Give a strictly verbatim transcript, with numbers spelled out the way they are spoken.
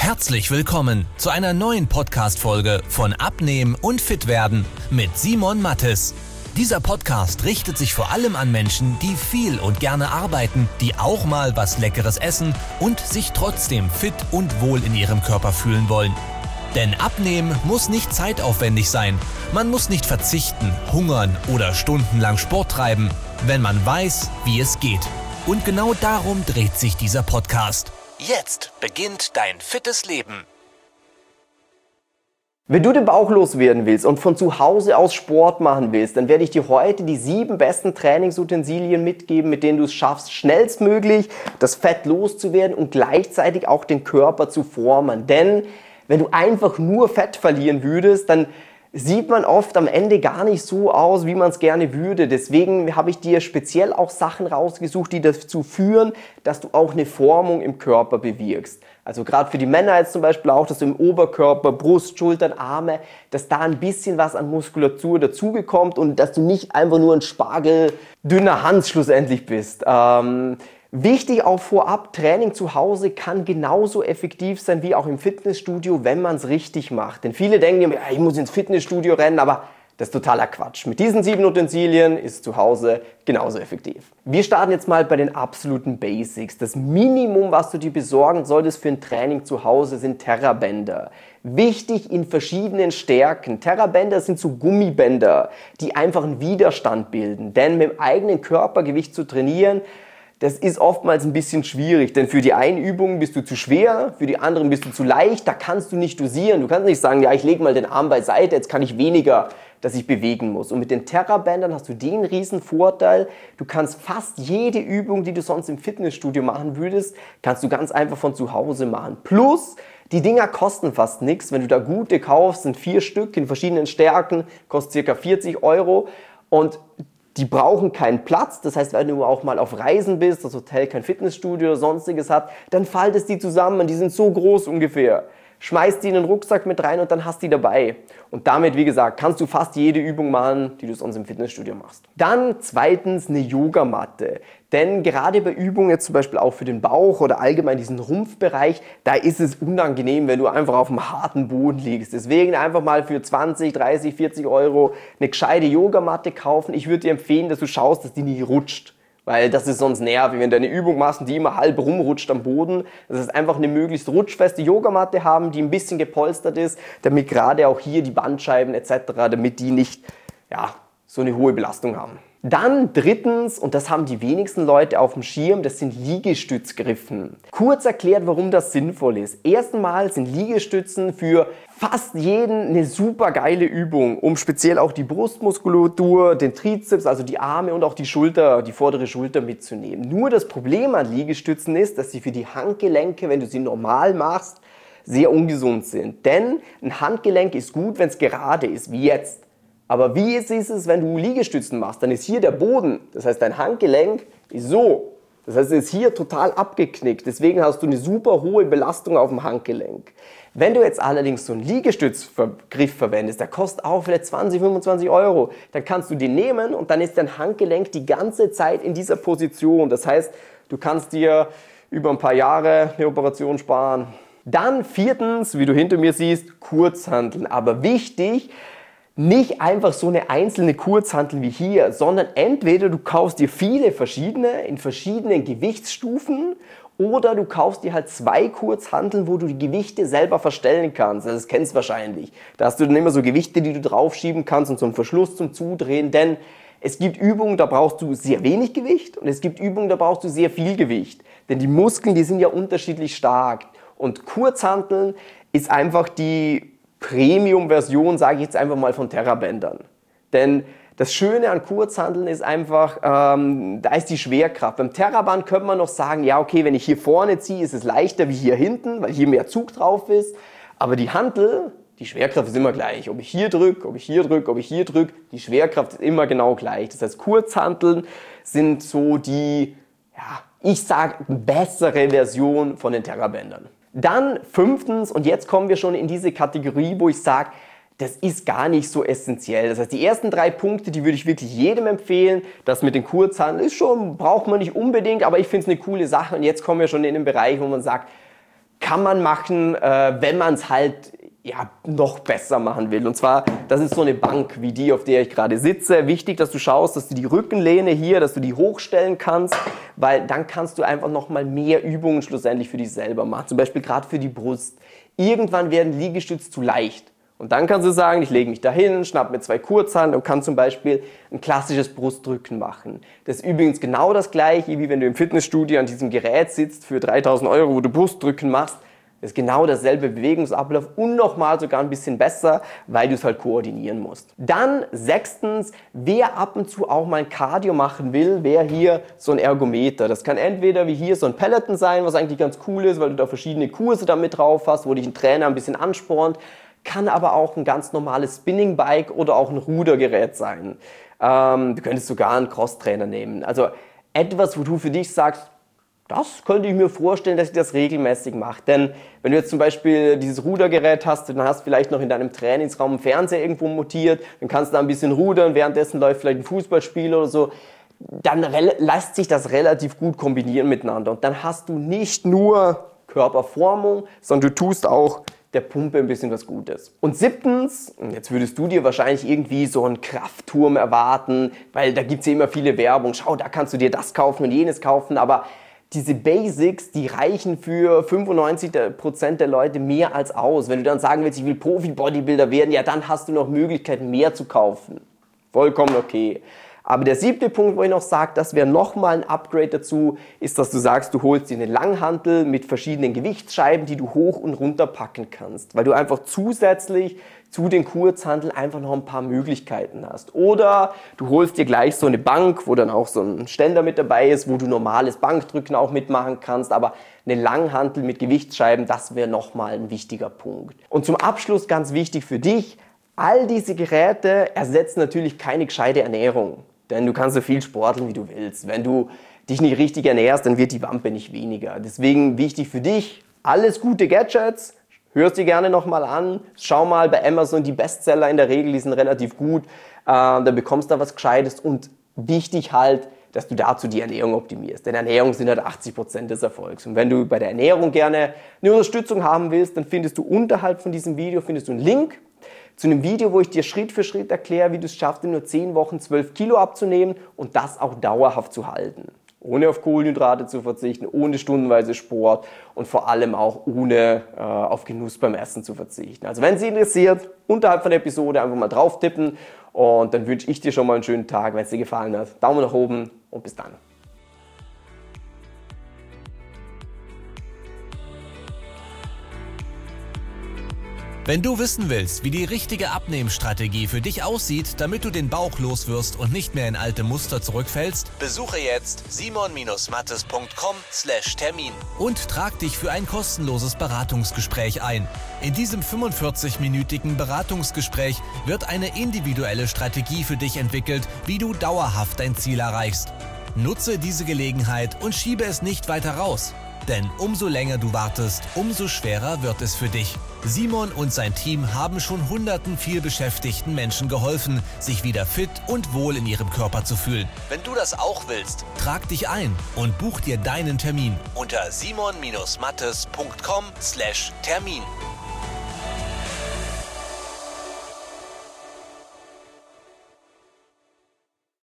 Herzlich willkommen zu einer neuen Podcast-Folge von Abnehmen und Fitwerden mit Simon Mattes. Dieser Podcast richtet sich vor allem an Menschen, die viel und gerne arbeiten, die auch mal was Leckeres essen und sich trotzdem fit und wohl in ihrem Körper fühlen wollen. Denn Abnehmen muss nicht zeitaufwendig sein. Man muss nicht verzichten, hungern oder stundenlang Sport treiben, wenn man weiß, wie es geht. Und genau darum dreht sich dieser Podcast. Jetzt beginnt dein fittes Leben. Wenn du den Bauch loswerden willst und von zu Hause aus Sport machen willst, dann werde ich dir heute die sieben besten Trainingsutensilien mitgeben, mit denen du es schaffst, schnellstmöglich das Fett loszuwerden und gleichzeitig auch den Körper zu formen. Denn wenn du einfach nur Fett verlieren würdest, dann sieht man oft am Ende gar nicht so aus, wie man es gerne würde. Deswegen habe ich dir speziell auch Sachen rausgesucht, die dazu führen, dass du auch eine Formung im Körper bewirkst. Also gerade für die Männer jetzt zum Beispiel auch, dass du im Oberkörper, Brust, Schultern, Arme, dass da ein bisschen was an Muskulatur dazugekommt und dass du nicht einfach nur ein spargeldünner Hans schlussendlich bist. Ähm, Wichtig auch vorab, Training zu Hause kann genauso effektiv sein wie auch im Fitnessstudio, wenn man es richtig macht. Denn viele denken immer, ja, ich muss ins Fitnessstudio rennen, aber das ist totaler Quatsch. Mit diesen sieben Utensilien ist zu Hause genauso effektiv. Wir starten jetzt mal bei den absoluten Basics. Das Minimum, was du dir besorgen solltest für ein Training zu Hause, sind Terrabänder. Wichtig in verschiedenen Stärken. Terrabänder sind so Gummibänder, die einfach einen Widerstand bilden. Denn mit dem eigenen Körpergewicht zu trainieren, das ist oftmals ein bisschen schwierig, denn für die einen Übungen bist du zu schwer, für die anderen bist du zu leicht, da kannst du nicht dosieren. Du kannst nicht sagen, ja, ich lege mal den Arm beiseite, jetzt kann ich weniger, dass ich bewegen muss. Und mit den Terrabändern hast du den riesen Vorteil, du kannst fast jede Übung, die du sonst im Fitnessstudio machen würdest, kannst du ganz einfach von zu Hause machen. Plus, die Dinger kosten fast nichts. Wenn du da gute kaufst, sind vier Stück in verschiedenen Stärken, kostet ca. vierzig Euro und die brauchen keinen Platz, das heißt, wenn du auch mal auf Reisen bist, das Hotel kein Fitnessstudio oder sonstiges hat, dann faltest die zusammen, die sind so groß ungefähr. Schmeißt die in den Rucksack mit rein und dann hast die dabei. Und damit, wie gesagt, kannst du fast jede Übung machen, die du sonst im Fitnessstudio machst. Dann zweitens eine Yogamatte. Denn gerade bei Übungen, jetzt zum Beispiel auch für den Bauch oder allgemein diesen Rumpfbereich, da ist es unangenehm, wenn du einfach auf dem harten Boden liegst. Deswegen einfach mal für zwanzig, dreißig, vierzig Euro eine gescheite Yogamatte kaufen. Ich würde dir empfehlen, dass du schaust, dass die nicht rutscht. Weil das ist sonst nervig, wenn du eine Übung machst und die immer halb rumrutscht am Boden. Das heißt, einfach eine möglichst rutschfeste Yogamatte haben, die ein bisschen gepolstert ist, damit gerade auch hier die Bandscheiben et cetera, damit die nicht ja, so eine hohe Belastung haben. Dann drittens, und das haben die wenigsten Leute auf dem Schirm, das sind Liegestützgriffen. Kurz erklärt, warum das sinnvoll ist. Erstmal sind Liegestützen für fast jeden eine super geile Übung, um speziell auch die Brustmuskulatur, den Trizeps, also die Arme und auch die Schulter, die vordere Schulter mitzunehmen. Nur das Problem an Liegestützen ist, dass sie für die Handgelenke, wenn du sie normal machst, sehr ungesund sind. Denn ein Handgelenk ist gut, wenn es gerade ist, wie jetzt. Aber wie ist es, wenn du Liegestützen machst? Dann ist hier der Boden, das heißt dein Handgelenk ist so. Das heißt, es ist hier total abgeknickt. Deswegen hast du eine super hohe Belastung auf dem Handgelenk. Wenn du jetzt allerdings so einen Liegestützgriff verwendest, der kostet auch vielleicht zwanzig, fünfundzwanzig Euro, dann kannst du den nehmen und dann ist dein Handgelenk die ganze Zeit in dieser Position. Das heißt, du kannst dir über ein paar Jahre eine Operation sparen. Dann viertens, wie du hinter mir siehst, Kurzhanteln. Aber wichtig, nicht einfach so eine einzelne Kurzhantel wie hier, sondern entweder du kaufst dir viele verschiedene in verschiedenen Gewichtsstufen oder du kaufst dir halt zwei Kurzhanteln, wo du die Gewichte selber verstellen kannst. Das kennst du wahrscheinlich. Da hast du dann immer so Gewichte, die du draufschieben kannst und so einen Verschluss zum Zudrehen, denn es gibt Übungen, da brauchst du sehr wenig Gewicht und es gibt Übungen, da brauchst du sehr viel Gewicht. Denn die Muskeln, die sind ja unterschiedlich stark. Und Kurzhanteln ist einfach die Premium-Version, sage ich jetzt einfach mal, von Terrabändern. Denn das Schöne an Kurzhanteln ist einfach, ähm, da ist die Schwerkraft. Beim Terraband könnte man noch sagen, ja okay, wenn ich hier vorne ziehe, ist es leichter wie hier hinten, weil hier mehr Zug drauf ist. Aber die Hantel, die Schwerkraft ist immer gleich. Ob ich hier drücke, ob ich hier drücke, ob ich hier drücke, die Schwerkraft ist immer genau gleich. Das heißt, Kurzhanteln sind so die, ja, ich sage, bessere Version von den Terrabändern. Dann fünftens, und jetzt kommen wir schon in diese Kategorie, wo ich sage, das ist gar nicht so essentiell. Das heißt, die ersten drei Punkte, die würde ich wirklich jedem empfehlen. Das mit den Kurzhanteln ist schon, braucht man nicht unbedingt, aber ich finde es eine coole Sache. Und jetzt kommen wir schon in den Bereich, wo man sagt, kann man machen, äh, wenn man es halt ja, noch besser machen will. Und zwar, das ist so eine Bank wie die, auf der ich gerade sitze. Wichtig, dass du schaust, dass du die Rückenlehne hier, dass du die hochstellen kannst, weil dann kannst du einfach nochmal mehr Übungen schlussendlich für dich selber machen. Zum Beispiel gerade für die Brust. Irgendwann werden Liegestütze zu leicht. Und dann kannst du sagen, ich lege mich dahin, schnapp mir zwei Kurzhanteln und kann zum Beispiel ein klassisches Brustdrücken machen. Das ist übrigens genau das gleiche, wie wenn du im Fitnessstudio an diesem Gerät sitzt für dreitausend Euro, wo du Brustdrücken machst. Das ist genau derselbe Bewegungsablauf und nochmal sogar ein bisschen besser, weil du es halt koordinieren musst. Dann sechstens, wer ab und zu auch mal ein Cardio machen will, wäre hier so ein Ergometer. Das kann entweder wie hier so ein Peloton sein, was eigentlich ganz cool ist, weil du da verschiedene Kurse damit drauf hast, wo dich ein Trainer ein bisschen anspornt. Kann aber auch ein ganz normales Spinning-Bike oder auch ein Rudergerät sein. Ähm, du könntest sogar einen Crosstrainer nehmen. Also etwas, wo du für dich sagst, das könnte ich mir vorstellen, dass ich das regelmäßig mache. Denn wenn du jetzt zum Beispiel dieses Rudergerät hast, dann hast du vielleicht noch in deinem Trainingsraum einen Fernseher irgendwo montiert, dann kannst du da ein bisschen rudern, währenddessen läuft vielleicht ein Fußballspiel oder so. Dann lässt sich das relativ gut kombinieren miteinander. Und dann hast du nicht nur Körperformung, sondern du tust auch der Pumpe ein bisschen was Gutes. Und siebtens, jetzt würdest du dir wahrscheinlich irgendwie so einen Kraftturm erwarten, weil da gibt es ja immer viele Werbung. Schau, da kannst du dir das kaufen und jenes kaufen, aber diese Basics, die reichen für fünfundneunzig Prozent der Leute mehr als aus. Wenn du dann sagen willst, ich will Profi-Bodybuilder werden, ja, dann hast du noch Möglichkeiten, mehr zu kaufen. Vollkommen okay. Aber der siebte Punkt, wo ich noch sage, das wäre nochmal ein Upgrade dazu, ist, dass du sagst, du holst dir eine Langhantel mit verschiedenen Gewichtsscheiben, die du hoch und runter packen kannst. Weil du einfach zusätzlich zu den Kurzhanteln einfach noch ein paar Möglichkeiten hast. Oder du holst dir gleich so eine Bank, wo dann auch so ein Ständer mit dabei ist, wo du normales Bankdrücken auch mitmachen kannst. Aber eine Langhantel mit Gewichtsscheiben, das wäre nochmal ein wichtiger Punkt. Und zum Abschluss ganz wichtig für dich, all diese Geräte ersetzen natürlich keine gescheite Ernährung. Denn du kannst so viel sporteln, wie du willst. Wenn du dich nicht richtig ernährst, dann wird die Wampe nicht weniger. Deswegen wichtig für dich, alles gute Gadgets, hörst dir gerne nochmal an. Schau mal bei Amazon, die Bestseller in der Regel, die sind relativ gut. Äh, dann bekommst du da was Gescheites. Und wichtig halt, dass du dazu die Ernährung optimierst. Denn Ernährung sind halt achtzig Prozent des Erfolgs. Und wenn du bei der Ernährung gerne eine Unterstützung haben willst, dann findest du unterhalb von diesem Video findest du einen Link zu einem Video, wo ich dir Schritt für Schritt erkläre, wie du es schaffst, in nur zehn Wochen zwölf Kilo abzunehmen und das auch dauerhaft zu halten. Ohne auf Kohlenhydrate zu verzichten, ohne stundenweise Sport und vor allem auch ohne äh, auf Genuss beim Essen zu verzichten. Also wenn es dich interessiert, unterhalb von der Episode einfach mal drauf tippen und dann wünsche ich dir schon mal einen schönen Tag. Wenn es dir gefallen hat, Daumen nach oben und bis dann. Wenn du wissen willst, wie die richtige Abnehmstrategie für dich aussieht, damit du den Bauch loswirst und nicht mehr in alte Muster zurückfällst, besuche jetzt simon mattes punkt com slash Termin und trag dich für ein kostenloses Beratungsgespräch ein. In diesem fünfundvierzig-minütigen Beratungsgespräch wird eine individuelle Strategie für dich entwickelt, wie du dauerhaft dein Ziel erreichst. Nutze diese Gelegenheit und schiebe es nicht weiter raus. Denn umso länger du wartest, umso schwerer wird es für dich. Simon und sein Team haben schon hunderten vielbeschäftigten Menschen geholfen, sich wieder fit und wohl in ihrem Körper zu fühlen. Wenn du das auch willst, trag dich ein und buch dir deinen Termin unter simon mattes punkt com slash Termin.